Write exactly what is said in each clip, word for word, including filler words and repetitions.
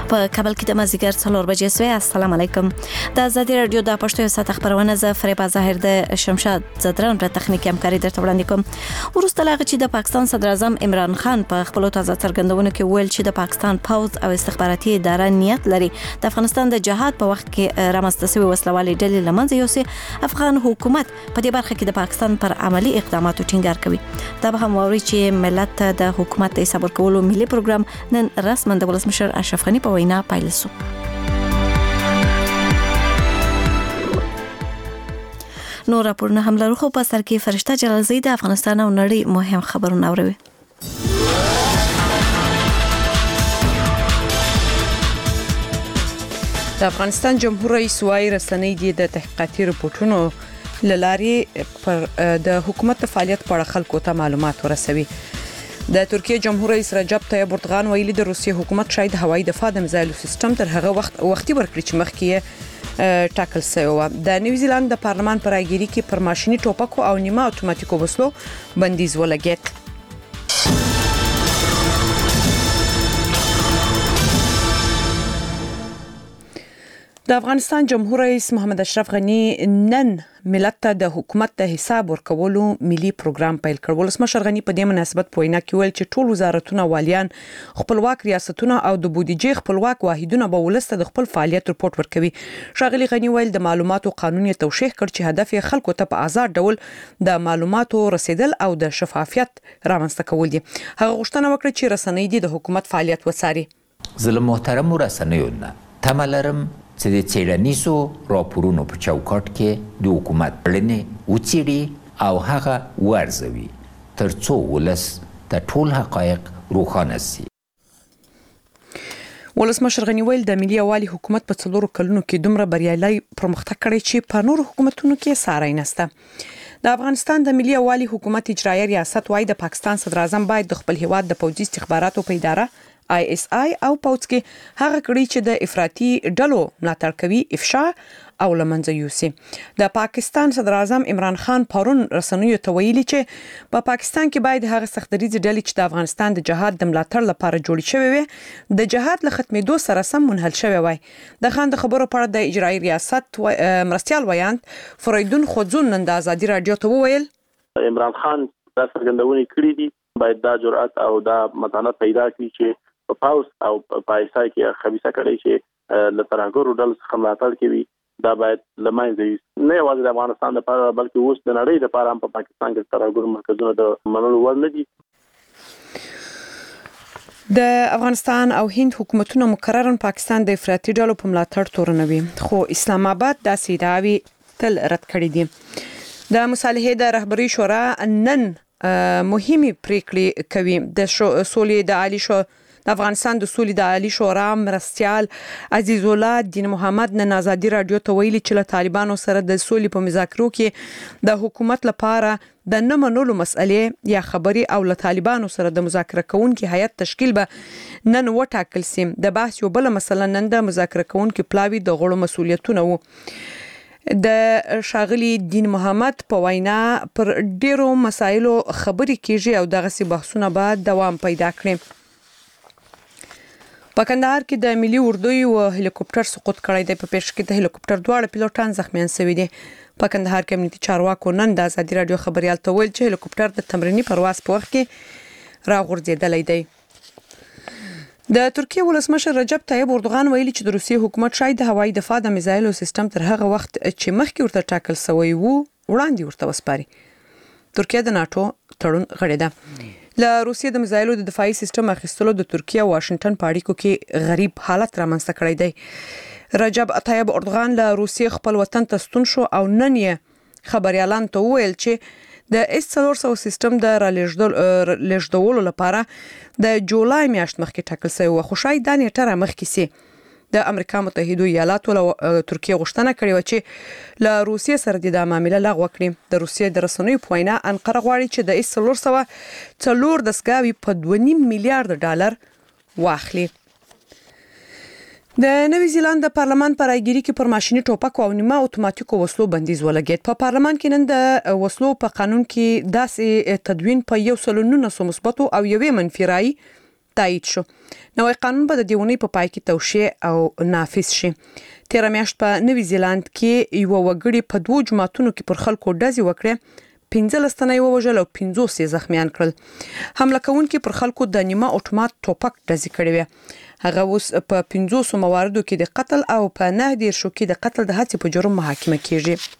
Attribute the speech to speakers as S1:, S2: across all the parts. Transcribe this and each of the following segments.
S1: په کابل کې د مازیګر څلور بجې سوی. السلام علیکم. د آزادي رادیو د پښتو سات خبرونه ز فریبا ظاهر د شمشاد زدران پر تخنیکی همکاري درته وړاندې کوم. ورسته لاغه چې د پاکستان صدر اعظم عمران خان په خپل تازه څرګندونو کې ویل چې د پاکستان پوز او استخباراتي اداره نیت لري د افغانستان د جهاد په وخت کې رامنځته شوی وسلوالي ډلې لمنځه یوسي. افغان حکومت په دې برخه کې د پاکستان پر عملی اقداماتو ټینګار کوي. دا به هم ووري چې ملت د حکومت د حساب ورکولو ملي پروګرام نن رسماً د ولسمشر اشرف غني په وینا پیل شو. نو راپورونه هم لرو خو په سر کې فرشته جلالزی د افغانستان او نړۍ مهم خبرونه اوري.
S2: د افغانستان جمهور رئیس وايي رسنۍ دي د تحقیقاتي رپورټونو للارې پر د حکومت فعالیت په اړه خلکو ته معلومات ورسوي. د ترکیه جمهور رئیس رجب طیب اردوغان ویلي د روسیې حکومت شاید هوایي دفاع د میزایلو سیستم تر هغه وخت وختي ورکړي چې مخکې ټاکل شوی و. د نیوزیلند د پارلمان پر راګيري کې پر ماشيني ټوپکو او نیمه اتوماتیکو وسلو بندیز ولګید. د افغانستان جمهور رئیس محمد اشرف غني نن ملت ته د حکومت د حساب ورکولو ملي پروګرام پیل کړ. ولسمشر غني په دې مناسبت په وینا کې ویل چې ټول وزارتونه والیان خپلواک ریاستونه او د بودیجې خپلواک واحدونه به ولسته د خپل فعالیت رپورت ورکوي. ښاغلي غني ویل د معلوماتو قانون یې توشیح کړ چې هدف یې خلکو ته په آزاد ډول د معلوماتو رسیدل او د شفافیت رامنځته کول دي. هغه غوښتنه وکړه چې رسنۍ دي د حکومت فعالیت وڅاري.
S3: زه محترم رسنیو نه تملرم چې د څېړنیزو راپورونو په چوکاټ کې د حکومت پړنې وڅېړي او هغه ورزوي ترڅو ولس د ټول حقایق روښانه شي.
S2: ولسمشر غني ویل د ملي یووالي حکومت په څلورو کلونو کې دومره بریالي پرمختګ کړی چې په نورو حکومتونو کې ساری نشته. د افغانستان د ملي یووالي حکومت اجرایي ریاست وايي د پاکستان صدر اعظم باید د خپل هیواد د پوځي استخباراتو په اداره آی اس آی او پوځ کې هغه کړي چې د افراطي ډلو ملاتړ کوي افشا او لمنځه یوسي. د پاکستان صدر اعظم عمران خان پرون رسنیو ته ویلي چې په پا پاکستان کې باید هغه سختدریزي ډلې چې د افغانستان د جهاد د ملاتړ لپاره جوړ شوی وي د جهاد له ختمېدو سره سم منحل شوی وي. د خان د خبرو په اړه د اجرایي ریاست مرستيال ویاند فریدون خوځون نن د آزادي رادیو ته وویل
S4: عمران خان دا څرګندونې کړې دي باید دا جرأت او دا متانت پیدا کړي چې په پاوس او پایسای کې خبيثه کړي چې لترانګورو ډول څخه ملاتړ کوي. دا باید لمانځي نه یوازې د افغانستان لپاره بلکې اوس د نړۍ لپاره هم په پاکستان کې ترانګورو مرکزونه د منلو وړ نه دي.
S2: د افغانستان او هند حکومتونو مقررا پاکستان د افراطي ډلو په ملاتړ تورنوي خو اسلام آباد د سیداوي تل رد کړی دي. د مصالحې د رهبري شورا نن مهمه پریکړې کوي. د سولې د عالی شو د افغانستان د سولې د عالی شورا مرستيال عزیز الله دین محمد نن آزادي رادیو ته ویلي چې له طالبانو سره د سولې په مذاکرو کې د حکومت لپاره د نه منلو مسئلې یا خبري او له طالبانو سره د مذاکره کوونکو هیئت تشکیل به نن وټاکل سي. د بحث یو بل مسله نن د مذاکره کوونکو پلاوی د غړو مسولیتونه وو. د ښاغلي دین محمد په وینا پر ډیرو مسایلو خبري کیږي او دغه سي بحثونه به دوام پیدا کړي. په کندهار کې د ملي اردو یو هلیکوپټر سقوط کړی دی. په پیښ کې د هلیکوپټر دواړه پیلوټان زخمیان شوي دي. په کندهار کې امنیتي چارواکو نن د آزادي رادیو خبريال ته ویل چې هلیکوپټر د تمرینی پرواز په وخت کې راغورځېدلی دی. د ترکیه ولسمشر رجب طیب اردوغان ویلي چې د روسیې حکومت شاید د هوایي دفاع د میزایلو سیستم تر هغه وخت چې مخکې ورته ټاکل شوی وو وړاندې ورته وسپاري. ترکیه د ناتو تړون غړي ده. له روسیې د میزایلو د دفاعي سیستم اخیستلو د ترکیه او واشنگټن په اړیکو کې غریب حالت رامنځته کړی دی. رجب طیب اردوغان له روسیې خپل وطن ته ستون شو او نن یې خبريالان ته ویل چې د اس څلور سوه سیستم د رالېږدولو لپاره د جولای میاشت مخکې ټاکل شوی و خو شاید دا نیټه را مخکې سي. د امریکا متحده ایالاتو له ترکیه غوښتنه کړې و چې له روسیې سره د معاملې لغوه کړي. د روسیې د رسنیو په وینا انقره غواړي چې د اس څلور سوه څلور دستګاوې په دوه نیم میلیارډ ډالر واخلي. د نیوزیلند د پارلمان پر راګيري کې پر ماشيني ټوپکو او نیمه اتوماتیکو وسلو بندیز ولګید. په پارلمان کې نن د وسلو په قانون کې داسې تدوین په یو سل نولس مثبت او یوې منفي رای تایید شو. نوې قانون به د دیونی په پای کې توشیح او نافذ شي. تیر میاشت په نوی زیلاند کې یو وګړي په دوه جماعتونو کې پر خلکو ډزې وکړې، پنځه لستنې ووژل او پنځوس یې زخمیان کړل. حمله کوونکي پر خلکو د نیمه اتومات ټوپک ډزې کړې وې. هغه اوس په پنځوس مواردو کې د قتل او په نه دیرشو کې د قتل د هڅې په جرم محاکمه کیږي.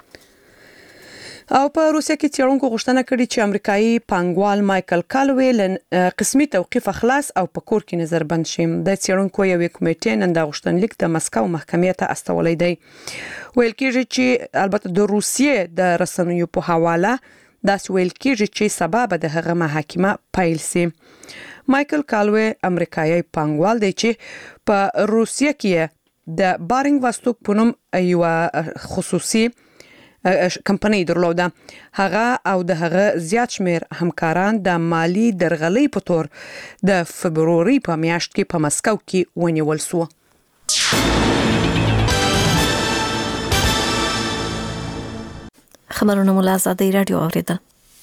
S2: او په روسیه کې څېړونکو غوښتنه کړې چې امریکایي پانګوال مایکل کالوی له قسمي توقیف خلاص او په کور کې نظر بند شي. د څېړونکو یو کمیټې نن د غوښتنلیک د مسکو محکمې ته استولی دی. ویل کېږي چې البته د روسیې د رسنیو په حواله داسې ویل کېږي چې سبا به د هغه محاکمه پیل سي. مایکل کالوی امریکایي پانګوال دی چې په روسیه کې د بارینګ واستوک په نوم یو خصوصي کمپنۍ درلوده. هغه او د هغه زیات شمیر همکاران د مالی درغلۍ په تور د فبروري په میاشت کې په مسکو کې ونیول شو.
S1: خبرونه مولا آزادۍ رادیو اوریدل.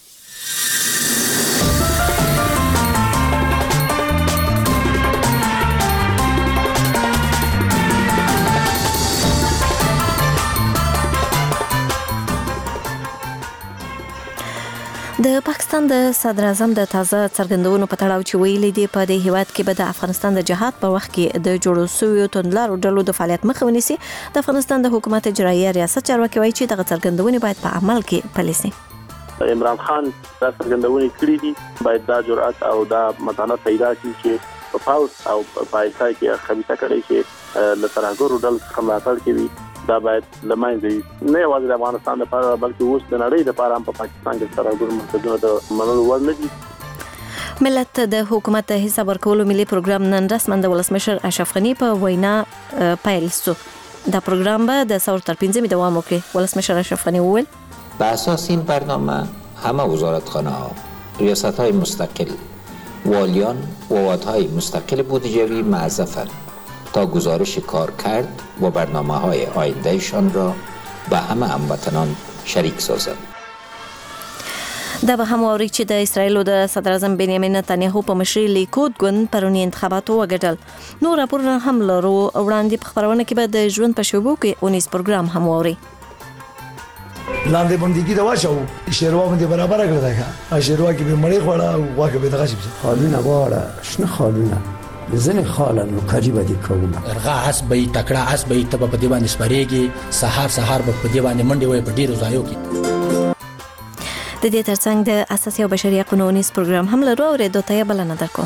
S1: د پاکستان د صدر اعظم د تازه څرګندونو په تړاو چې ویلي دی په دې هیواد کې به د افغانستان د جهاد په وخت کې د جوړو شویو توندلارو ډلو د فعالیت مخه ونیسي. د افغانستان د حکومت اجرایي ریاست چارواکي وایي چې دغه څرګندونې باید په عمل کې پلي شي.
S4: عمران خان دا څرګندونې کړې دي، باید دا جرأت او دا متانت پیدا کړي چې په پاوس او په ایسای کې خبيثه کړي چې له ترهګرو ډلو څخه ملاتړ کوي. دا باید لمانځي نه یوازې د افغانستان لپاره بلکې اوس د نړۍ لپاره هم په پاکستان کې ترهګر مرکزونه د منلو وړ نه دي.
S1: ملت د حکومت حساب ورکولو ملي پروګرام نن رسماً د ولسمشر اشرف غني په وینا پیل شو. دا پروګرام به د سور تر پنځمې دوام وکړي. ولسمشر اشرف غني وویل
S3: به اساس این برنامه همه وزارتخانه ها، ریاست های مستقل، والیان و وادهای مستقل بودجوی موظفند تا گزارش کار کرد و برنامه های آیندهشان را به همه هموطنان شریک سازند.
S1: دا به هم ووري چې د اسرایل د صدر اعظم بنیامین نتانیاهو په مشرۍ لیکود ګوند پرونی انتخاباتو وګټل. نو راپورونه هم لرو. وړاندې په خبرونه کې به د ژوند په شوبو کې اونیس پروګرام هم ووري.
S5: لاندې بندګي دا واچو شیروا باندې برابر کړی دا شیروا کې به مړی خوړه او واکه به دغه شي خالونه واړه شنه خالونه زنه خاله نو کاری بدی کوم
S6: ارغا اس به تکړه اس به ته په دی باندې سپریږي سحر سحر په دی باندې منډي وای په ډیرو ځایو کې.
S1: د دې ترڅنګ د اساسي او بشري حقوقو نس پروګرام هم لرو او ریډو ته بلنه درکوم.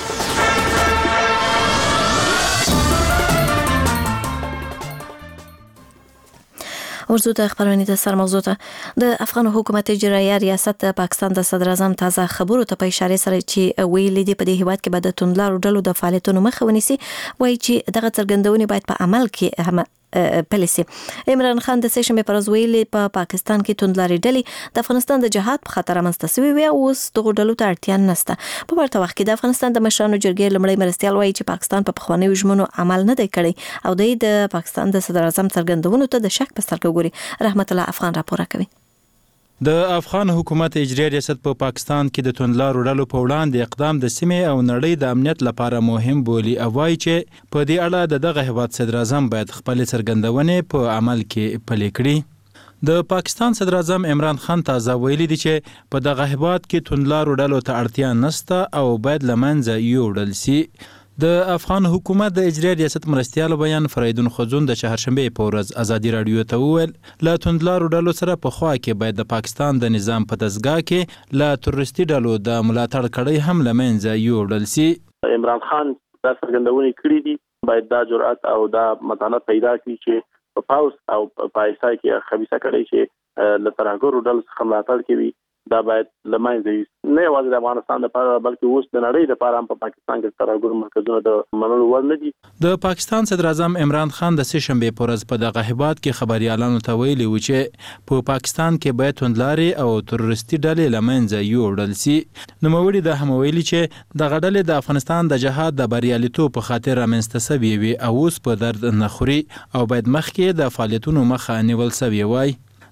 S1: ورزو د خبرونه د سر موضوع ته د افغان حکومت اجرایي ریاست د پاکستان د صدر اعظم تازه خبرو ته په اشاره سره چې ویلي دی په دې هیواد کې به د توندلارو ډلو د فعالیتونو مخه ونیسي. وایي چې دغه څرګندونې باید په عمل کې هم پلیسي. عمران خان د سیشنبه پر ورځ ویلي په پا پاکستان کې توندلاري ډلې د افغانستان د جهاد په خطر منځته شوي وي او اوس دغه ډلو ته اړتیا نشته. په ورته وخت کې د افغانستان د مشرانو جرګې لمړی مرستيال وایي چې پاکستان په پخوانیو ژمنو عمل نه دی کړی او د پاکستان د صدر اعظم څرګندونو ته د شک په سترګه ګوري. رحمت الله افغان راپور کوي.
S7: د افغان حکومت اجرایي ریاست په پاکستان کې د توندلارو ډلو په وړاندې اقدام د سیمې او نړۍ د امنیت لپاره مهم بولي او وايي چې په دې اړه د دغه هیواد صدر اعظم باید خپل څرګندونې په عمل کې پلي کړي. د پاکستان صدر اعظم عمران خان تازه ویلي دی چې په دغه هیواد کې توندلارو ډلو ته اړتیا نشته او باید لمنځه یوړل شي. د افغان حکومت د اجرایي ریاست مرستيال بیان فریدون خزون د چهارشنبه په ورځ ازادي رادیو ته وویل لا توندلارو ډلو سره په خوا کې باید د پاکستان د نظام په دستګاه کې لا تروریستي ډلو د ملاتړ کړي هم لمنځه یوړل شي.
S4: عمران خان دا څرګندونې کړې دي، باید دا جرأت او دا متانت پیدا کړي چې په پاوس او په ایسای کې خبيثه کړي چې له ترهګرو ډلو څخه ملاتړ کوي. دا باید لمانځي نه یوازې د افغانستان لپاره بلکې اوس د نړۍ لپاره هم په پاکستان کې ترهګر مرکزونه د منلو وړ نه دي.
S7: د پاکستان صدر اعظم عمران خان د سه شنبه په ورځ په دغه هیواد کې خبريالانو ته ویلي و چې په پاکستان کې باید توندلاري او تروریستي ډلې لمنځه یوړل شي. نو موړي د هم ویلي چې دغه ډلې د افغانستان د جهاد د بریالیتوب په خاطر رامنځته شوي وي او اوس په درد نه خوري او باید مخکې د فعالیتونو مخه نیول شوی وای.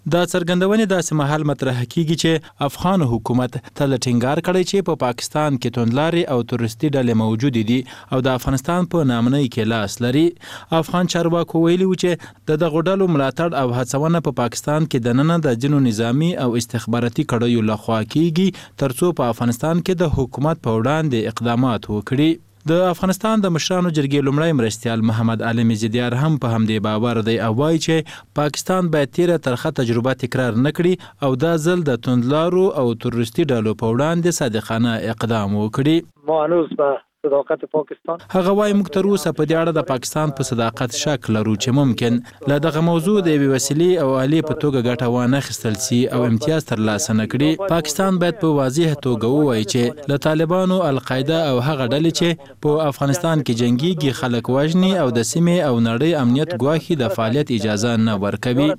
S7: دا څرګندونې داسې مهال مطرح کیږي چې افغان حکومت تل ټینګار کړی چې په پا پاکستان کې توندلاري او تورستي ډلې موجود دي او د افغانستان په نامنۍ کې لاس لري. افغان چارواکو ویلي و چې د دغو ډلو ملاتړ او هڅونه په پا پاکستان کې دننه د ځینو نظامی او استخباراتي کړیو لخوا کیږي ترڅو په افغانستان کې د حکومت په وړاندې اقدامات وکړي. د افغانستان د مشرانو جرګې لومړی مرستیال محمد علي زیدیار هم په همدې باور دی او وایي چې پاکستان باید تیره ترخه تجربه تکرار نکړي او دا ځل د توندلارو او تروریستي ډلو په وړاندې صادقانه اقدام وکړي.
S8: ما هنوز به صداقت پاکستان
S7: هغه وايي موږ تر اوسه په دې اړه د پاکستان په صداقت شک لرو چې ممکن له دغه موضوع د یوې وسیلې او آلې په توګه ګټه وانه اخیستل سي او امتیاز ترلاسه نه کړي. پاکستان باید په واضح توګه ووایي چې له طالبانو، القاعده او هغه ډلې چې په افغانستان کې جنگيږي خلک وژني او د سیمې او نړۍ امنیت ګواښي د فعالیت اجازه نه ورکوي.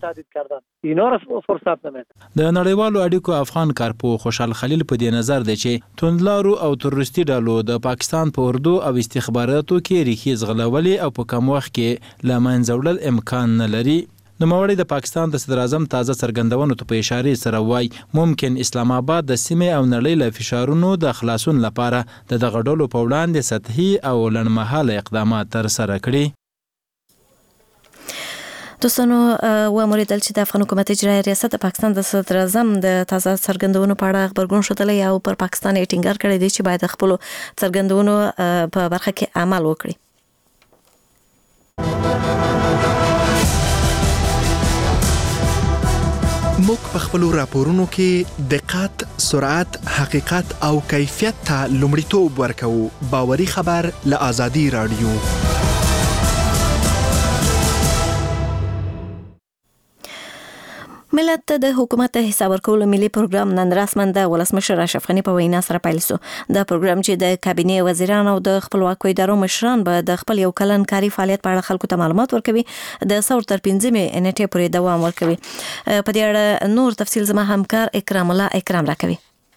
S7: د نړیوالو اړیکو افغان کارپو خوشحال خلیل په دې نظر دی چې توندلارو او تروریستي ډلو د پاکستان په اردو او استخباراتو کې ریښې ځغلولې او په کم وخت کې له منځه وړل امکان نه لري. نوموړی د پاکستان د صدر اعظم تازه څرګندونو ته په اشارې سره وایي ممکن اسلام آباد د سیمې او نړۍ له فشارونو د خلاصون لپاره د دغه ډلو په وړاندې سطحي او لنډمهاله اقدامات ترسره کړي.
S1: دوستانو وموریدل چې د افغان حکومت اجرایي ریاست د پاکستان د صدر اعظم د تازه څرګندونو په اړه خبرګون شتلی او پر پاکستان یې ټینګار کړی دی چې باید خپل څرګندونو په برخه کې عمل وکړي.
S9: موږ په خپل راپورونو کې دقت، سرعت، حقیقت او کیفیت ته لومړیتوب ورکوو. باوري خبر له آزادي رادیو.
S1: ملت د حکومت حساب ورکولو ملي پروګرام نن رسماً د ولسمشر اشرف غني په وینا سره پیل شو. دا پروګرام چې د کابینې وزیرانو او د خپلواکو ادارو مشران به د خپل یو کلن کاري فعالیت په اړه خلکو ته معلومات ورکوي د څلور تر پنځمې نیټې پورې دوام ورکوي. په دې اړه نور تفصیل زما همکار اکرام الله اکرام راکوي.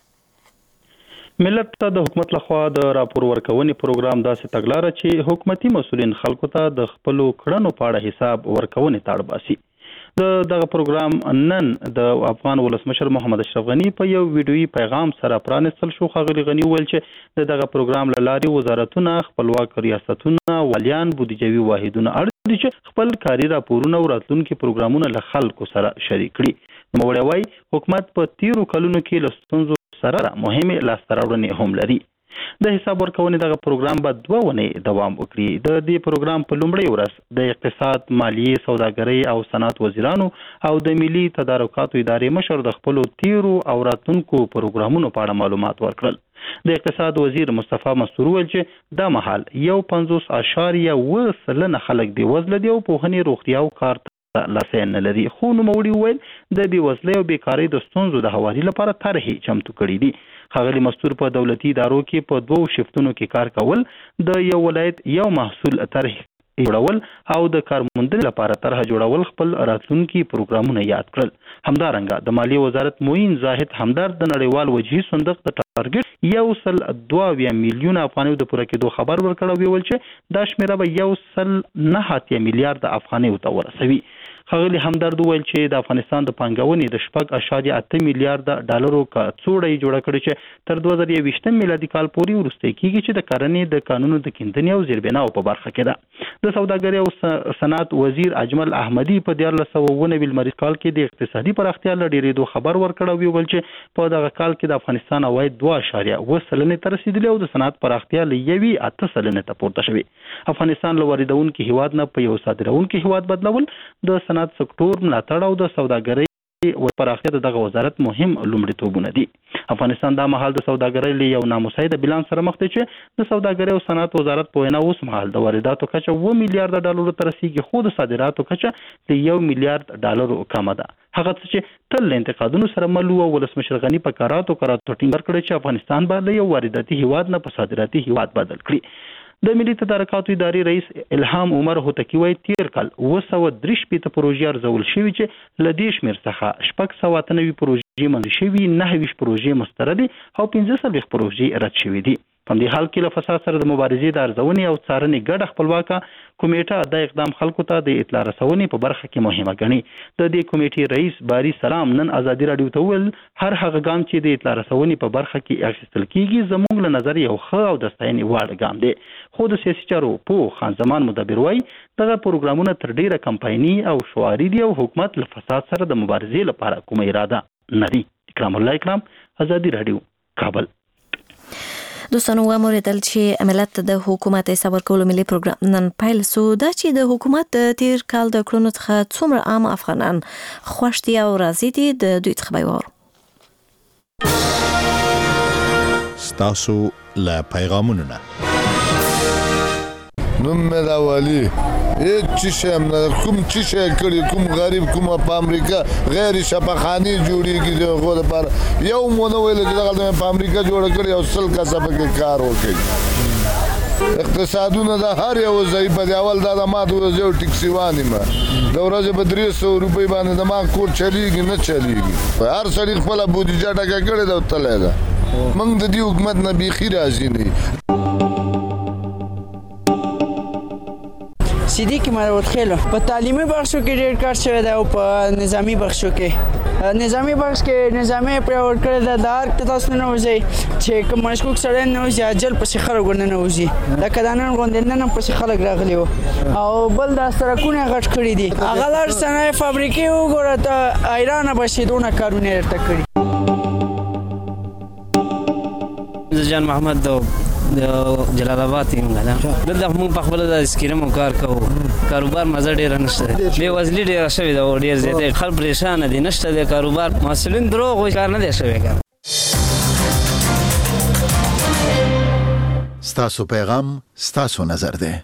S10: ملت ته د حکومت لخوا د راپور ورکونې پروګرام داسې تګلاره چې حکومتي مسؤلین خلکو ته د خپلو کړنو په اړه حساب ورکونې ته اړ باسي. د دغه پروګرام نن د افغان ولسمشر محمد اشرف غني په یو ویډیويي پیغام سره پرانستل شو. ښاغلي غني وویل چې د دغه پروګرام له لارې وزارتونه، خپلواک ریاستونه، والیان، بودیجوي واحدونه اړ دي چې خپل کاري راپورونه او راتلونکي پروګرامونه له خلکو سره شریک کړي. نوموړی وایي حکومت په تیرو کلونو کې له ستونزو سره مهمې لاسته راوړنې هم لري. د حساب ورکونې دغه پروګرام به دوه ونې دوام وکړي. د دې پروګرام په لومړۍ ورځ د اقتصاد، مالیې، سوداګرۍ او صنعت وزیرانو او د ملي تدارکاتو ادارې مشر د خپلو تیرو او راتلونکو پروګرامونو په اړه معلومات ورکړل. د اقتصاد وزیر مصطفی مستور ویل چې دا مهال یو پنځوس اشاریه اوه سلنه خلک بېوزله دي او پوهنې، روغتیا او کار لاسه نه لري. خو نوموړي وویل د بېوزلۍ او بیکارۍ د ستونزو د هواري لپاره طرحې چمتو کړي دي. ښاغلي مستور په دولتي ادارو کې په دوو شفتونو کې کار کول، د یو ولایت یو محصول طرح جوړول او د کارموندنې لپاره طرح جوړول خپل راتلونکي پروګرامونه یاد کړل. همدارنګه د مالیې وزارت معین زاهد همدرد د نړیوال وجهي صندوق د ټارګټ یو سل دوه اویا میلیونه افغانیو د پوره کېدو خبر ورکړ او ویل چې دا شمیره به یو سل نه اتیا میلیارډ افغانیو ته ورسوي. ښاغلي همدرد وویل چې د افغانستان د پانګونې د شپږ اشاریه اته میلیارډ ډالرو کڅوړه یې جوړه کړې چې تر دوه زره یوویشتم میلادي کال پورې وروسته کېږي چې د کرنې د قانونو د کیندنې او زیربناو په برخه کې ده. د سوداګرۍ او صنعت وزیر اجمل احمدي په دیارلس سوه اووه نوي لمریز کال کې د اقتصادي پراختیا له ډېرېدو خبر ورکړ او ویل چې په دغه کال کې د افغانستان عواید دوه اشاریه اوه سلنې ته رسېدلي او د صنعت پراختیا له یوې اته سلنې ته پورته شوې. افغانستان له واردونکي هیواد نه په یو صادرونکي هیواد بدلول د صنعت سکتور ملاتړ او د سوداګرۍ او پراختیا د دغه وزارت مهم لومړیتوبونه دي. افغانستان دا مهال د سوداګرۍ له یو نامساعده بیلانس سره مخ دی چې د سوداګرۍ او صنعت وزارت په وینا اوس مهال د وارداتو کچه اوه میلیارډ ډالرو ته رسیږي، خو د صادراتو کچه د یو میلیارډ ډالرو کمه ده. هغه څه چې تل له انتقادونو سره مل و. ولسمشر غني په کاراتو کاراتو ټینګار کړی چې افغانستان به له یو وارداتي هیواد نه په صادراتي هیواد بدل کړي. د ملي تدارکاتو ادارې رئیس الهام عمر هوتکی وایي تیر کال اوه سوه درې شپېته پروژې ارزول شوي چې له دې شمېر څخه شپږ سوه اته نوي پروژې منظور شوي، نهه ویشت پروژې مستردې او پنځه څلوېښت پروژې رد شوي دي. په دې حال کې له فساد سره د مبارزې د ارزونې او څارنې ګډه خپلواکه کمیټه د اقدام خلکو ته د اطلاع رسونې په برخه کې مهمه ګڼي. د دې کمیټې رئیس باری سلام نن ازادي راډیو ته وویل هر هغه ګام چې د اطلاع رسونې په برخه کې اخیستل کیږي زموږ له نظر یو ښه او د ستاینې وړ ګام دی. خو د سیاسي چارو پوه خان زمان مدبر وایي دغه پروګرامونه تر ډیره کمپایني او شعاري دي او حکومت له فساد سره د مبارزې لپاره کومه اراده نه لري. اکرام الله اکرام، ازادي راډیو، کابل.
S1: دوستانو وموریدل چې ملت د حکومت حساب ورکولو ملي پروګرام نن پیل سو دا چې د حکومت د تیر کال د کړنو څخه څومره عام افغانان خوښ دي او راضي دي د دوی څخه به وورو.
S11: ستاسو له پیغامونو نه
S12: نوم مې دا والی هیڅ چی هم نه کوم چی شي کړی کوم غریب کوم په امریکا غیر شفاخانی جوړیږي دغه لپاره یو مونږ ویل چې دغه په امریکا جوړ کړی او سل کا سبق کار وکړي. اقتصادونه د هر یو ځای په اول دا ما د یو ټیکسي وانی ما د ورځې په درې سوه روپۍ باندې د ما کور چلیږي نه چلیږي. هر سړي خپل بودیجه ټاکه کړې ده او تللی ده. موږ د دې حکومت نه بیخي راضي نه.
S13: صدیق مرود خیلو په تعلیمي بخشو کې ډېر کار شوی دی او په نظامی بخشو کې نظامی بخش کې نظامی پرور کړی دی. د هر تاسو نه وځي چې کوم مشکوک سړی نه وځي اجل پسې خلک ورننه وځي. د کدانن غونډې نن پسې خلک راغلي وو او بل د سړکونه غټ کړي دي. هغه لار صنایع فابریکې وګوره ته حیرانه بشي دونه کارونه یې ورته کړي.
S14: جان محمد دو جلال آباد یم غلا دلته موږ په خپل د سکیرمو کار کوو. کاروبار مزه ډیر نشته، بے وزلي ډیر شوی دا ډیر زیاته خلک پریشان دي، نشته د کاروبار مسولین دروغ کار نه دی شوی.
S11: ستاسو پیغام ستاسو نظر دی.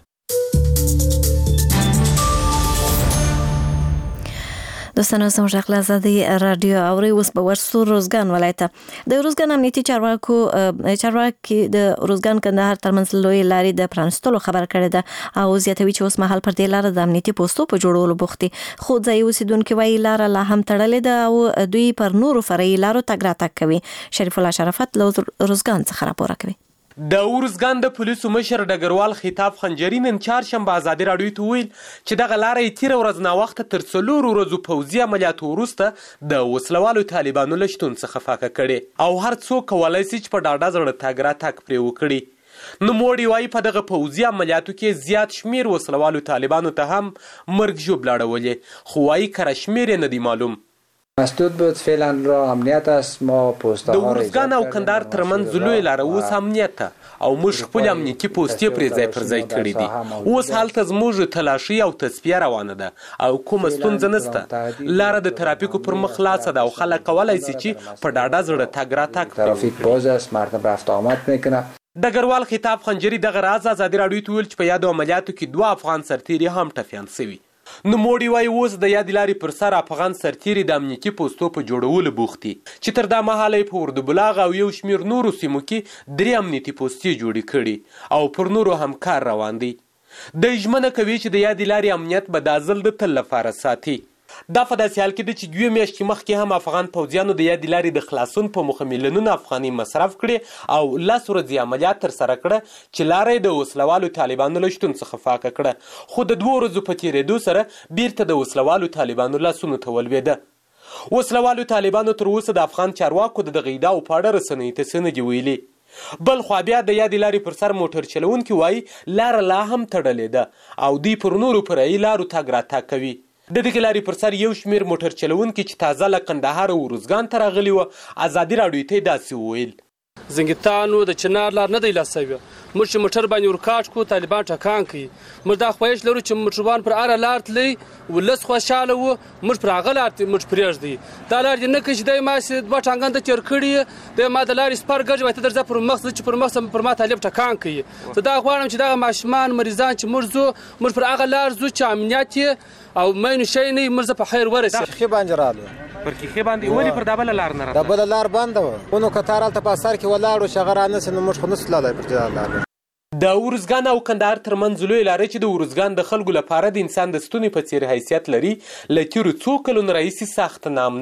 S1: دوستانو زموږ غږ له ازادي راډیو اوري. اوس به ورسو روزګان ولایت د روزګان امنیتي چارواکو چارواکي د روزګان کندهار ترمنځ لوی لارې د پرانستلو خبر کړې ده او زیاتوي چې اوس مهال پر دې لار د امنیتي پوسټو په جوړولو بوخت دي. خو ځای اوسیدونکو وايي لار لا هم تړلې ده او دوی پر نورو فرعي لارو تګ راتګ کوي. شریف الله شرافت له روزګان څخه راپور کوي.
S15: د ورزګان د پولیسو مشر ډګروال خطاب خنجري نن چهارشنبه ازادي راډیو ته ویل چې دغه لاره یې تیره ورځ ناوخته تر څلورو ورځو پوځي عملیاتو وروسته د وسلوالو طالبانو له شتون څخه فاکه کړې او هر څوک کولی سي چې په ډاډه زړه تګ راتګ پرې وکړي. نوموړي وایي په دغه پوځي عملیاتو کې زیات شمیر وسلوالو طالبانو ته هم مرګ ژوبله اړولې، خو وایي کره شمیر یې نه دی معلوم.
S16: مسدود بود فعلا را امنیت است. ما پوسټ
S15: د ورزګان او کندهار ترمنځ لوی لاره اوس امنیت ته او موږ خپل امنیتي پوسټې پرې ځای پر ځای کړي دي. اوس هلته زموږ تلاشي او تصفیه روانه ده او کومه ستونزه نشته. لاره د ترافیکو پر مخ خلاصه ده او خلک کولی سي چې په ډاډه زړه تګ راتګ
S16: ترافیک باز است، مردم رفت آمد میکنه.
S15: ډګروال خطاب خنجري دغه راز ازادي راډیو ته ویل چې په یادو عملیاتو کې دوه افغان سرتیري هم ټپیان سوي. نوموړي وایي اوس د یادې لارې پر سر افغان سرتیري د امنیتي پوستو په جوړولو بوخت دي چې تر دا مهاله یې په اردوبلاغ او یو شمېر نورو سیمو کې درې امنیتي پوستې جوړې کړي او پر نورو هم کار روان دی. د ژمنه کوي چې د یادې لارې امنیت به دا ځل د تل لپاره ساتي. دا په داسې حال کې ده چې دوې میاشتې مخکې هم افغان پوځیانو د یادې لارې د خلاصون په موخه میلیونونه افغانۍ مصرف کړي او لس ورځې عملیات ترسره کړه چې لاره یې د وسلوالو طالبانو له شتون څخه فاکه کړه. خو د دوو ورځو په تېرېدو سره بیرته د وسلوالو طالبانو لاسونو ته ولوېده. وسلوالو طالبانو تر اوسه د افغان چارواکو د دغه ادعاو په اړه رسنیو ته څه نه دي ویلي. بل خوا بیا د یادې لارې پر سر موټر چلونکي وایي لاره لا هم تړلې ده او دوی پر نورو فرعي لارو تګ راتګ کوي. د دغې لارې پر سر یو شمېر موټر چلونکي چې تازه له کندهار او ورزګان ته راغلي وو ازادي راډیو ته یې داسې وویل:
S17: زنګتانو د چنار لار نه دی لاسوي. موږ چې موټر باندې ورکاټ کو طالبان ټکان کوي. موږ دا خواهش لرو چې موټروان پر اره لار تللی ولس خوشحاله وو، موږ پر هغه لار موږ پرېږدي. دا لار دې نه کوي چې دی ما دوه ټانګان ته تېر کړي، دی ما د لارې سپر ګرځي وایي ته درځه پر مخ، زه چې پر مخ پر ما طالب ټکان کوي. زه دا غواړم چې دغه ماشومان مریضان چې موږ ځو موږ پر هغه لار ځو چې امنیت یې او مینو شی نه موږ زه په خیر ورسېږم.
S18: ښې باندې راغلو
S15: پر کیخې باندې ولې پر دا بله لار نه
S18: راغلو؟ دا بله لار بنده وه. نو کتار هلته په اثر کې ولاړ و چې هغه رانسي نو موږ خو نسو تللی پر دې لار.
S15: د ورزګان او کندهار ترمنځ لوی لاره چې د ورزګان د خلکو لپاره د انسان د ستوني په څیر حیثیت لري له تیرو څو کلونو راهیسې سخت نامنه وه.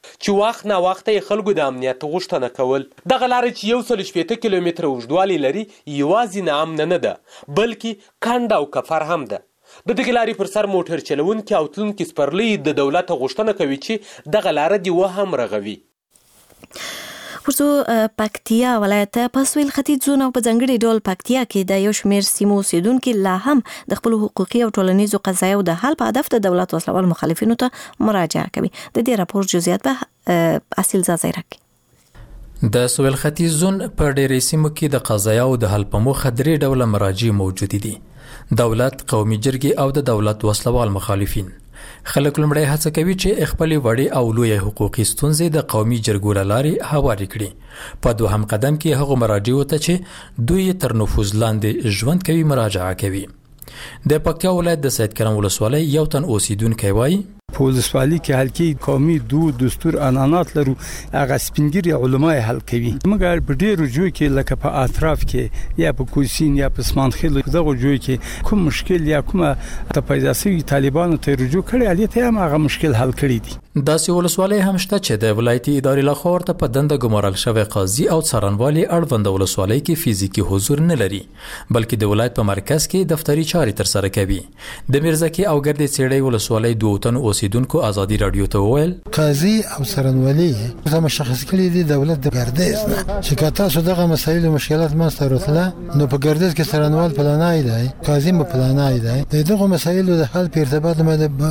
S15: چې وخت نا وخت یې خلکو د امنیت غوښتنه کول. دغه لارې چې یو سل شپېته کیلومتره اوږدوالی لري یوازې ناامنه نه ده بلکې کند او کفر هم ده. د دغې لارې پر سر موټر چلونکي او تلونکي سپرلي د دولت غوښتنه کوي چې دغه لاره دې وهم رغوي.
S1: ورڅو پکتیا ولایت په سویل ختیځ زون او په ځانګړي ډول پکتیا کې د یو شمېر سیمو اوسیدونکي لا هم د خپل حقوقي او ټولنیزو قضایاو د حل په هدف د دولت وسلوال مخالفینو ته مراجعه کوي. د دې راپور جزئیات به اصیل زازای راکړي.
S19: د سویل ختیځ زون په ډېرې سیمو کې د قضایاو د حل په موخه درې ډوله مراجع موجود دي: دولت، قومي جرګې او د دولت وسلوال مخالفین. خلک لومړی هڅه کوي چې خپل وړې او لوی حقوقي ستونزې د قومي جرګو له لارې هواري کړي. په دوهم قدم کې هغه مراجعو ته چې دوی تر نفوذ لاندې ژوند کوي مراجعه کوي. د پکتیا ولایت د سید کرم ولسوالۍ یو تن اوسیدونکی وایي
S20: په ولسوالۍ کې حل کې قومي دود دستور عنعنات لرو هغه سپینګری علماء حل کوي. موږ په ډیرو جو کې لکه په اطراف کې یا په کوسین یا په سمانخیل دغه جو کې کوم مشکل یا کومه ته پیدا شوی طالبانو ته رجوع کړي علي ته هم هغه مشکل حل کړی دي.
S19: داسې ولسوالۍ هم شته چې د ولایتي ادارې لخوا ورته په دنده ګمارل شوی قاضي او څارنوالي اړوند ولسوالۍ کې فزیکي حضور نه لري بلکې د ولایت په مرکز کې دفتري چارې ترسره کوي. د میرزکي او ګردې څېړۍ ولسوالۍ دوه تن اوسیدونکو ازادي رادیو ته وویل
S21: قاضي او څارنوالي ته مشخص کړي دي دولت د ګردیز نه چې کاته سو دغه مسایل او مشکلات ماستر وتله نو په ګردیز کې څارنوال پلانای دی قاضي په پلانای دی دغه مسایل د حل په ارتباط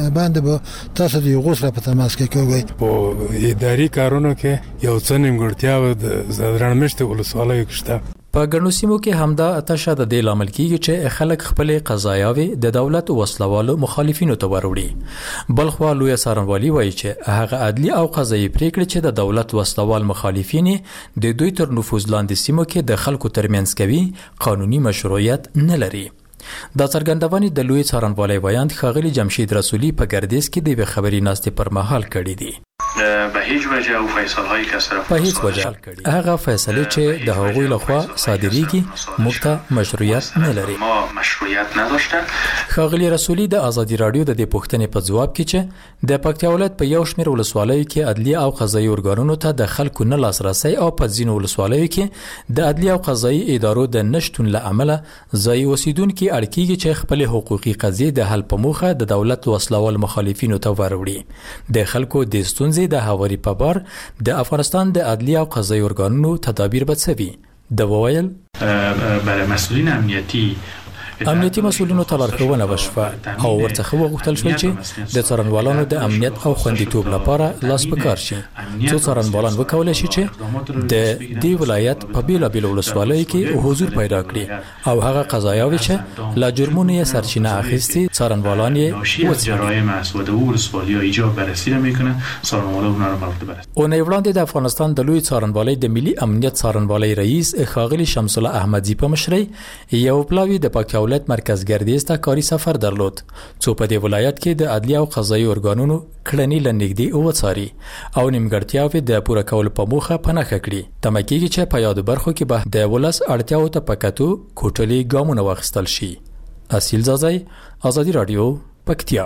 S21: باندې تاسو د غوسه په تماس کې کوي.
S22: په اداري کارونو کې یو څه نیمګړتیا د زادران مشته ولسوالۍ کې شته.
S19: په ګڼو سیمو کې همدا اتشه د دې لامل کیږي چې خلک خپل قضایاوي د دولت وسلوالو مخالفینو ته وروړي. بلخوا لوی څارنوالي وایي چې هغه عدلي او قضایي پریکړې چې د دولت وسلوال مخالفین د دوی تر نفوذ لاندې سیمو کې د خلکو ترمنځ کوي قانوني مشروعیت نه لري. دا څرګندونې د لوی څارنوالۍ ویاند ښاغلي جمشید رسولي په ګردیز کې د خبري ناستې پر مهال کړي دي.
S23: به هیڅ وجه او فیصله‌ای که سره
S19: په هیڅ وجه هغه فیصله چې د هغوی لخوا صادریږي موږ ته مشروعیت نه لري.
S23: ما مشروعیت نداشته.
S19: ښاغلي رسولي د ازادي رادیو د دې پوښتنې په جواب کې چې د پکتیا ولایت په یو شمېر ولسوالیو کې عدلي او قضایي ارګانونو ته د خلکو نه لاسرسي او په ځینو ولسوالیو کې د عدلي او قضایي ادارو د نشټون له امله ځای اوسیدونکي اړ کېږي چې خپل حقوقي قضیې د حل په موخه د دولت وسلوال مخالفینو ته وروړي. د خلکو د ستونزې د هواري په بار د افغانستان د عدلي او قضایي ارګانونو تدابیر به څه وي. د وویل
S23: برای مسئولین امنیتی
S19: امنیتي مسؤلینو ته لارښوونه وشوه او ورڅخه وغوښتل شول چې د څارنوالانو د امنیت او خوندیتوب لپاره لاس په کار شي. څو څارنوالان وکولای شي چې د دې ولایت په بیلابیلو ولسوالیو کې حضور پیدا کړي او هغه قضایاوي چې لا جرمونه یې سرچینه اخیستي څارنوالان یې اونۍ وړاندې د افغانستان د لوی څارنوالۍ د ملي امنیت څارنوالۍ رئیس ښاغلي شمس الله احمدزي په مشرۍ یو پلاوی د پکتیا ولایت مرکز ګردیز ته کاري سفر درلود څو په دې ولایت کې د عدلي او قضایي ارګانونو کړنې لنګدي وڅاري او نیمګړتیاوې د پوره کولو په موخه پنهخه کړي. تمه کېږي چې په یادو برخو کې به د ولس اړتیاو ته په کتو کوټلي ګامونه واخیستل شي. اصیل زازای، ازادي رادیو، پکتیا.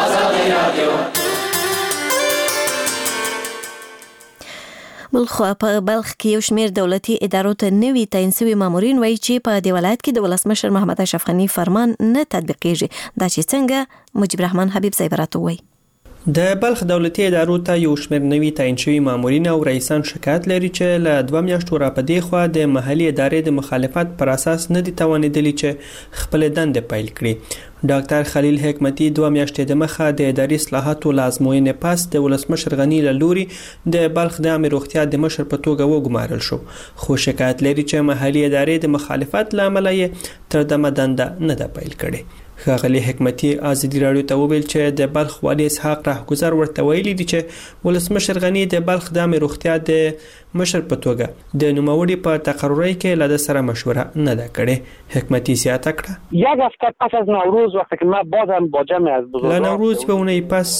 S1: بلخو په بلخ کې یو شمېر دولتي ادارو ته نوي تعین شوي مامورین وایي چې په دې ولایت کې د ولسمشر محمد اشرف غني فرمان نه تطبیقېږي. دا چې څنګه مجيب رحمان حبیب صاحب راته وایي.
S24: د بلخ دولتي ادارو ته یو شمېر نوي تعین شوي مامورین او رئیسان شکایت لري چې له دوه میاشتو راپدې خوا د محلي ادارې د مخالفت پر اساس نه دي توانېدلي چې خپل دندې پیل کړي. ډاکټر خلیل حکمتي دوه میاشتې د مخه د اداري اصلاحاتو لازموینې پاس د ولسمشر غني له لوري د بلخ د عامه روغتیا د مشر په توګه وګمارل شو، خو شکایت لري چې محلي ادارې د مخالفت له امله یې تر دمه دنده نه ده پیل کړې. ښاغلي حکمتي ازادي رادیو ته وویل چې د بلخ والي اسحاق راهګذر ورته ویلي دي چې ولسمشر غني د بلخ د عامه روغتیا د مشر په توګه د نوموړي په تقرری کې له سره مشوره نه ده کړې. حکمتي زیاته کړه
S2: یک هفته پس از نوروز وقتی که ما بازم با جمع از بزرگان
S24: له نوروز په اونۍ پس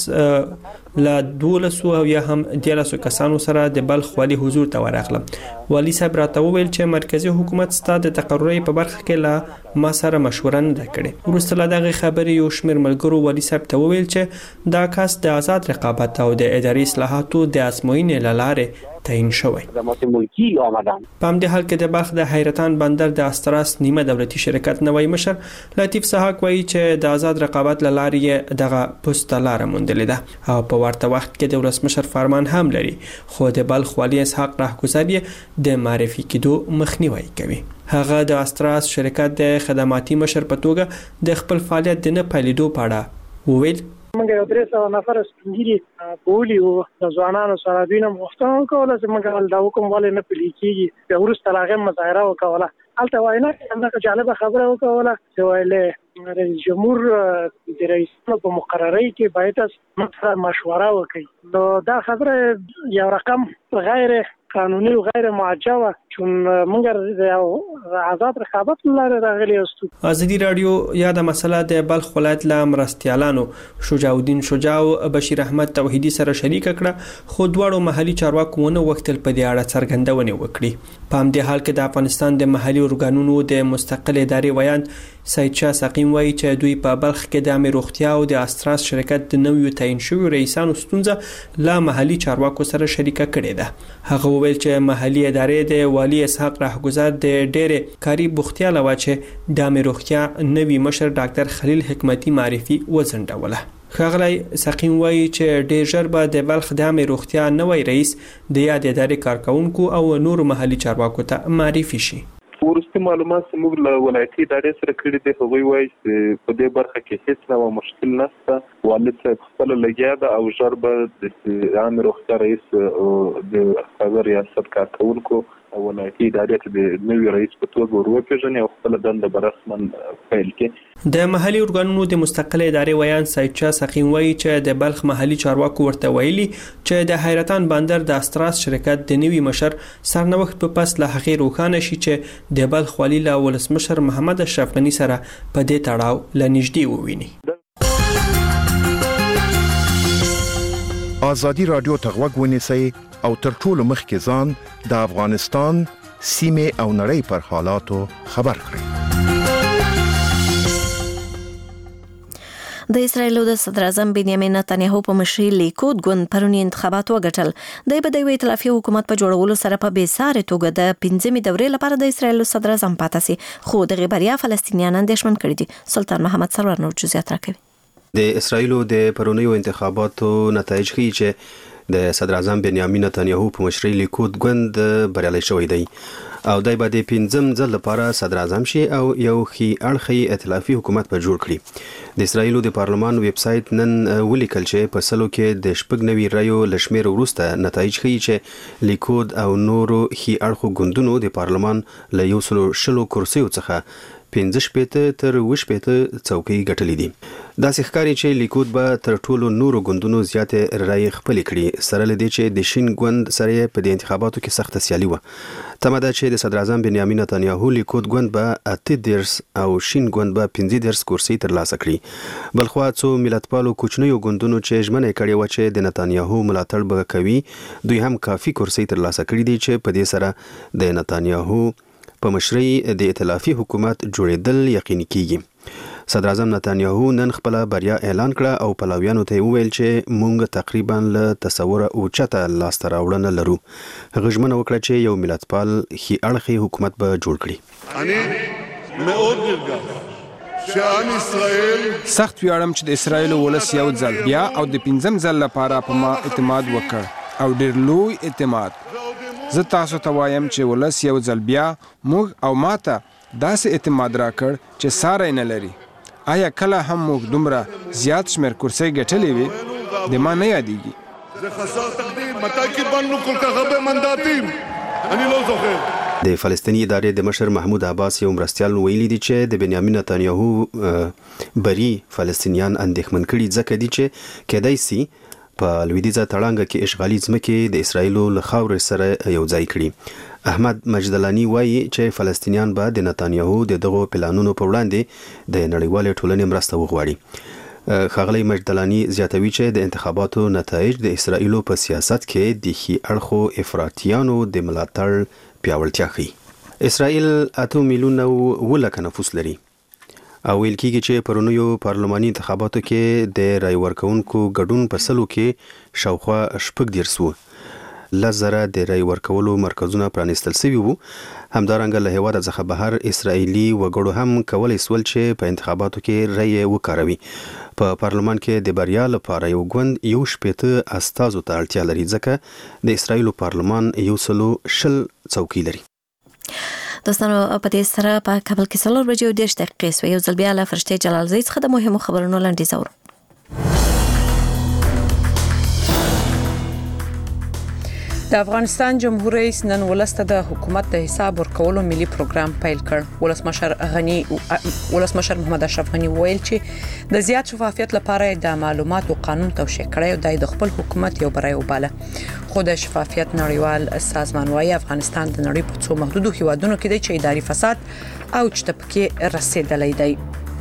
S24: له دولسو او یا هم دیارلسو کسانو سره د بلخ والی حضور ته ورغلم. والی صاحب راته وویل چې مرکزی حکومت ستاسو د تقرری په برخه کې له ما سره مشوره نه ده کړې. وروسته له دغه خبرې یو شمېر ملګرو والی صاحب ته وویل چې دا کس د آزاد رقابت او د اداري اصلاحاتو د ازموینې له لارې تعیین شوی.
S2: خدمات ملکی آمدن.
S24: په همدې حال کې د بلخ د حیرتان بندر د استراس نیمه دولتي شرکت نوی مشر لطیف سحاق وایي چې د آزاد رقابت له لارې دغه پوسټ لاره موندلې ده او په ورته وخت کې د ولسمشر فرمان هم لري، خو د بلخ والی اسحاق راهگذر یې د معرفي کېدو مخنیوي کوي. هغه د استراس شرکت د خدماتي مشر په توګه د خپل فعالیت د نه پیلېدو په اړه وویل.
S8: موږ یو درې سوه نفر سپینګیري بولي وو د ځوانانو سره دوی نه غوښتنه وکوله چې موږ دا حکم ولې نه پلي کېږي. بیا وروسته له هغې مظاهره وکوله. هلته وینا همدغه جالبه خبره وکوله چې ویلې رئیس جمهور د رئیسانو په مقررۍ کې باید موږ سره مشوره وکړي. نو دا خبره یو رقم غیر قانوني او غیر موجه چون موږ د آزاد رقابت لپاره راغلي یو.
S24: ازادي رادیو یاد مسله د بلخ ولایت له مرستیالانو شجاع الدین شجاع او بشیر احمد توحیدی سره شریک کړه، خو دواړو محلي چارواکو ونه وختل په دې اړه څرګندونه وکړي. په همدې حال کې د افغانستان د محلي ارګانونو د مستقل ادارې ویان سید شاه سقیم وایي چې دوی په بلخ کې د امیر روغتیا او د استراس شرکت د نویو تعیین شویو رئیسانو ستونزه له محلي چارواکو سره شریکه کړې ده. هغه وویل چې محلي ادارې د والی اسحاق راهگذر د ډېرې کاري بوختیا لوا چې د امیر روغتیا نوی مشر ډاکټر خلیل حکمتي معرفي وځنډوله. ښاغلی سقیم وایي چې ډېر ژر به د بلخ د عامې روغتیا نوی رئیس د یاد ادارې کارکونکو او نورو محلي چارواکو ته معرفي شي.
S3: وروستي معلومات چې موږ له ولایتي ادارې سره کړي دي هغوی وایي چې په دې برخه کې هیڅ ډول مشکل نشته. والد صاحب خپله لګیا ده او ژر به د عامې روغتیا رئیس د هغه ریاست کارکونکو او ولایتي ادارې ته د نوي رئیس په توګه ور وپېژني او خپله دنده به رسما پیل کړي.
S24: د محلي ارګانونو د مستقل ادارې ویان سید شاه سقیم وایي چې د بلخ محلي چارواکو ورته ویلي چې د حیرتان بندر د استراس شرکت د نوي مشر سرنوښت په پس له هغې روښانه شي چې د بلخ والي له ولسمشر محمد اشرف غني سره په دې تړاو له نږدې وویني.
S11: آزادي رادیو ته غوږ ونیسئ او تر ټولو مخکې ځان د افغانستان سیمې او نړۍ پر حالاتو خبر کړئ.
S1: د اسرایل د صدر اعظم بنیامین نتنیاهو په مشرۍ لیکود ګوند پرونی انتخابات وګټل. د بدوي ائتلافي حکومت په جوړولو سره په بیسارې توګه د پنځمې دورې لپاره د اسرایل صدر اعظم پاتې سي، خو د غبریا فلسطینیان اندېښمن کړي دي. سلطان محمد سرور نور جزئیات راکوي.
S5: د اسرایل د پرونیو انتخاباتو نتایج ښیي چې د صدر اعظم بنیامین نتنیاهو په مشرۍ لیکود ګوند بریالی شوی دی او دای به د پنځم ځل لپاره صدر اعظم شي او یو ښي اړخی ائتلافي حکومت په جوړ کړي. د اسرایل د پارلمان ویب سایت نن ولیکل چې په سلو کې د شپږ نوي رایو لشمیر وروسته نتایج ښیي چې لیکود او نورو ښي اړخو ګوندونو د پارلمان له یو سلو شلو کرسیو څخه پنځه شپېته تر اووه شپېته څوکۍ ګټلې دي. داسې ښکاري چې لیکود به تر ټولو نورو ګوندونو زیاتې رایې خپلې کړي، سره له دې چې د شین ګوند سره په دې انتخاباتو کې سخته سیالي وه. تمه ده چې د صدر اعظم بنیامین نتنیاهو لیکود ګوند به اته دېرش او شین ګوند به پنځه دېرش کرسۍ ترلاسه کړي. بلخوا څو ملتپالو کوچنیو ګوندونو چې ژمنه کړې وه چې د نتنیاهو ملاتړ به کوي، دوی هم کافي کرسۍ ترلاسه کړي دي چې په دې سره د نتنیاهو په مشرۍ د ائتلافي حکومت جوړېدل یقیني کیږي. صدر اعظم نتنیاهو نن خپل بریا اعلان کړه او پلویانو ته وویل چې موږ تقریبا له تصوره اوچته لاسته راوړنه لرو. هغه ژمنه وکړه چې یو ملتپال ښي اړخی حکومت به جوړ کړي.
S6: אני מאוד נרגש שעם ישראל
S25: سخت ویاړم چې د اسرایل ولس یو ځل بیا او د پنځم ځل لپاره په ما اعتماد وکړ او ډېر لوی اعتماد. زه تاسو ته وایم چې ولس یو ځل بیا موږ او ماته داسې اعتماد راکړ چې ساری نه لري. آیا کله هم موږ دومره زیات شمېر کرسۍ ګټلې وي؟ د ما نه یادېږي.
S6: זה חסר תקדים. מתי קיבלנו כל כך הרבה منداتים؟ אני לא זוכר.
S5: د فلسطیني ادارې د مشر محمود عباس یو مرستیال ویلي دي چې د بنیامین نتنیاهو بری فلسطینیان اندېښمن کړي ځکه دي چې کېدای سي په لویدیځه تړانګه کې اشغالي ځمکې د اسرایلو له خاورې سره یو ځای کړي. احمد مجدلانی وایي چې فلسطینیان به د نتانیاهو د دغو پلانونو په وړاندې د نړیوالې ټولنې مرسته وغواړي. ښاغلی مجدلانی زیاتوي چې د انتخاباتو نتایج د اسرائیلو په سیاست کې د ښي اړخو افراطیانو د ملاتړ پیاوړتیا ښيي. اسرائیل اته میلیونه اوه لکه نفوس لري او ویل کېږي چې پرونیو پارلماني انتخاباتو کې د رای ورکوونکو ګډون په سلو کې شاوخوا شپږ دېرش وو. لس زره د رای ورکولو مرکزونه پرانیستل شوي وو. همدارنګه له هېواده څخه بهر اسرائیلي وګړو هم کولی سول چې په انتخاباتو کې رای وکاروي. په پارلمان کې د بریا لپاره یو ګوند یو شپېته استازو ته اړتیا لري ځکه د اسرائیلو پارلمان یو سلو شل څوکۍ لري.
S1: دوستانو په دې سره په کابل کې څلور بجې او دېرش دقیقې سوې. یو ځل بیا له فرشتې جلالزۍ څخه د مهمو خبرونو لنډیز اورو.
S4: د افغانستان جمهور رئیس نن ولسته د حکومت د حساب ورکولو ملي پروګرام پیل کړ. ولسمشر غنی ولسمشر محمد اشرف غنی ویل چې د زیات شفافیت لپاره د معلوماتو قانون توشیح کړی او د خپل حکومت یو بری وباله. خو د شفافیت نړیوال سازمان وايي افغانستان د نړۍ په څو محدودو هیوادونو کې دی چې اداري فساد اوج ته پکې رسیدلی دی.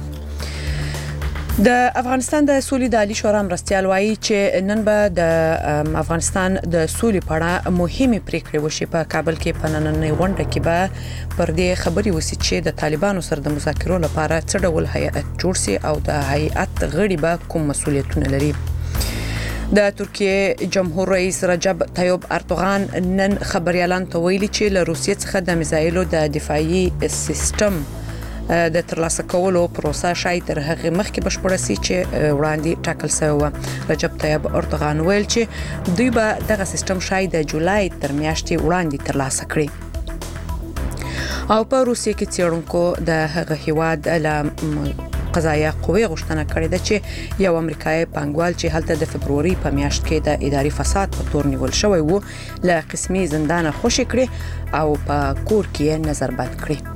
S4: د افغانستان د سولې د عالی شورا مرستیال وایي چې نن به د افغانستان د سولې په اړه مهمه پریکړه وشي. په کابل کې په نننۍ غونډه کې به پر دې خبري وسی چې د طالبانو سره د مذاکرو لپاره څه ډول هیئت جوړ شي او د هیئت غړي به کوم مسولیتونه لري. د ترکیه جمهور رئیس رجب طیب اردوغان نن خبريالان ته ویلي چې له روسیې څخه د میزایلو د دفاعي سیستم د ترلاسه کولو پروسه شاید تر هغه مخکې بشپړه شي چې وړاندې ټاکل شوی و. رجب طیب اردوغان ویل چې دوی به دغه سیستم شاید د جولای تر میاشتې وړاندې ترلاسه کړي. او په روسیې کې څېړونکو د هغه هیواد له قضایه قوې غوښتنه کړې ده چې یو امریکایي پانګوال چې هلته د فبروري په میاشت کې د اداري فساد په تور نیول شوی وو له قسمي زندانه خوشي کړي او په کور کې نظر بند کړي.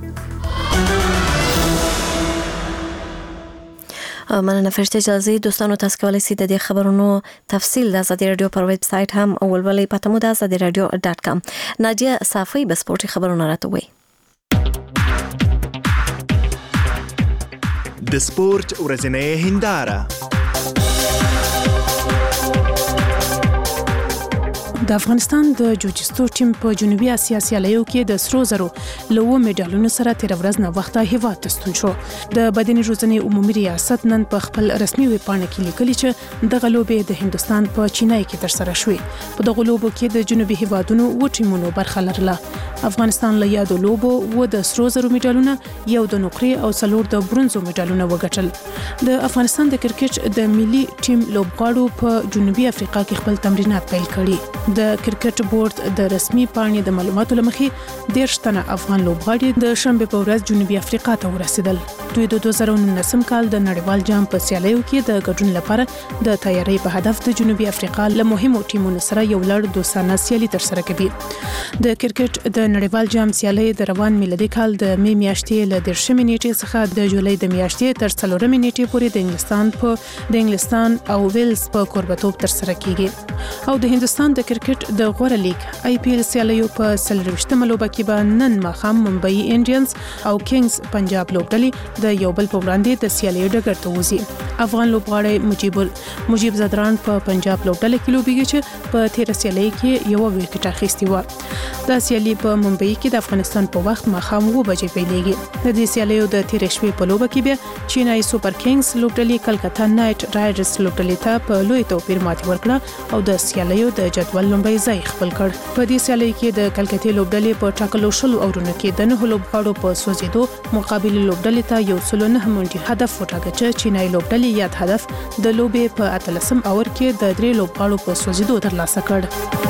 S1: مننه فرشته جلالزۍ. دوستانو تاسو کولی شئ د دې خبرونو تفصیل د آزادي رادیو پر ویب سټ هم ولولئ په تمو د آزادي رادیو ډاټ کام. ناجیه صافی به سپورتي خبرونه راته وایي.
S7: د سپورت ورځنۍ هنداره.
S9: د افغانستان د جوجستو ټیم په جنوبي اسیا سیالیو کې د سرو زرو لوو میډالونو سره تیر ورځ نه وخت هیواد ته ستون شو. د بدني روزنې عمومي ریاست نن په خپل رسمي ویب پاڼه کې لیکلي چې د غلوبې د هندستان په چینای کې تر سره شوې. په دغه لوبو کې د جنوبي هیوادونو و ټیمونو برخه لرله. افغانستان له یادو لوبو و د سرو زرو میډالونه یو د نقرې او څلور د برونزو میډالونه وګټل. د افغانستان د کرکټ د ملي ټیم لوبغاړو په جنوبي افریقا کې خپل تمرینات پیل کړي. د کرکټ بورډ د رسمي پاڼې د معلوماتو لمخې ډېر شتنه افغان لوبغاړي د شنبه په ورځ جنوبي افریقا ته ورسېدل. دوی د دوه زره نولسم کال د نړیوال جام په سیالیو کې د ګډون لپاره د تیاری په هدف د جنوبي افریقا له مهمو ټیمونو سره یو لړ دوستانه سیالي ترسره کوي. د کرکټ د نړیوال جام سیالي د روان میلادي کال د می میاشتې له دیرشمې نیټې څخه د جولای د میاشتې تر څلورمې نیټې پورې د انګلستان په د انګلستان او ویلز په کوربتوب ترسره کیږي. او د هندستان د کرکټ د غوره لیگ آی پی ایل سیالیو په څلرویشتمه لوبه کې به نن ماښام ممبئی انډینز او کینګز پنجاب لوبډلې د یو بل په وړاندې د سیالیو ډګر ته وځي. افغان لوبغاړی مجیب مجیب زدران په پنجاب لوبډلې کې لوبیږي چې په تیر سیالي کې یو وکټ اخیستی و. د سیالي په ممبئی کې د افغانستان په وخت ماښام اوه بجې پیلېږي. د دې سیالیو د تیر شپې په لوبه کې بیا چینای سوپر کینګز لوبډلې کلکتا نایټ رایډرز لوبډلې ته په لوی توپیر ماتې ورکړه او د سیالیو د جدول لومړی ځای خپل کړ. په دې سیالي کې د کلکتې لوبډلې په ټاکلو شلو اورونو کې د نه لوبغاړو په سوځېدو مقابل لوبډلې ته یو سل نه منډي هدف وټاکه چې چینای لوبډلې یاد هدف د لوبې په اتلسم اور کې د درې لوبغاړو په سوځېدو ترلاسه کړ.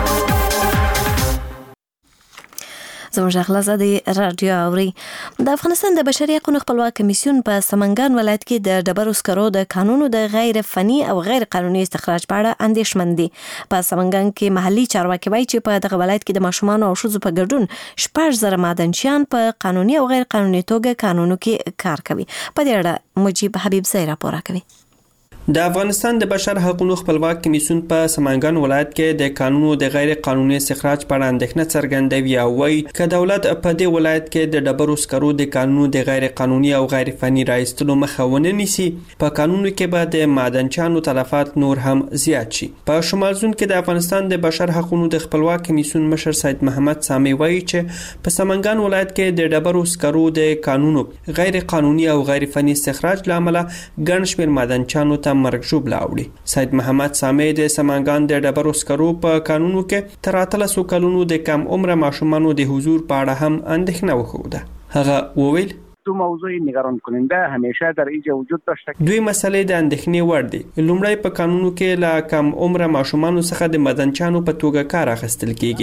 S1: زموږ غلزادي رادیو اوري. د افغانستان د بشري حقوقو خپلواک کمیسیون په سمنګان ولایت کې د ډبرو سکرو د قانونو د غیر فني او غیر قانوني استخراج په اړه اندېښمن دي. په سمنګان کې محلي چارواکي وایي چې په دغه ولایت کې د ماشومان او ښځو په ګډون شپږ زره معدنچیان په قانوني او غیر قانوني توګه قانونو کې کار کوي. په دې اړه مجيب حبیب زئی راپور کوي.
S24: د افغانستان د بشر حقوقو خپلواک کمیسیون په سمنګان ولایت کې د قانونو د غیر قانوني استخراج په اړه اندېښنه څرګندوي او وايي چې دولت په دې ولایت کې د ډبرو سکرو د قانونو د غیر قانوني او غیر فني راایستلو مخه ونه نیسي. په قانونو کې به د معدنچانو تلفات نور هم زیات شي. په شمال زون کې د افغانستان د بشر حقوقو د خپلواک کمیسیون مشر سید محمد سامي وايي چې په سمنګان ولایت کې د ډبرو سکرو د قانونو غیر قانوني او غیر فني استخراج لامل ګڼ شمېر معدنچانو ته مرګ ژوبله اوړي. سید محمد سامي د سمنګان د ډبرو سکرو په قانونو کې تر اتلسو کلونو د کم عمره ماشومانو د حضور په اړه هم اندېښنه وښوده. هغه وویل
S10: دو موضوع نگران کننده همیشه در اینجا وجود داشته.
S24: دوی مسلې د اندېښنې وړ دي. لومړی په قانونو کې لا کم عمره ماشومانو څخه د مدنچانو په توګه کار اخیستل کیږي.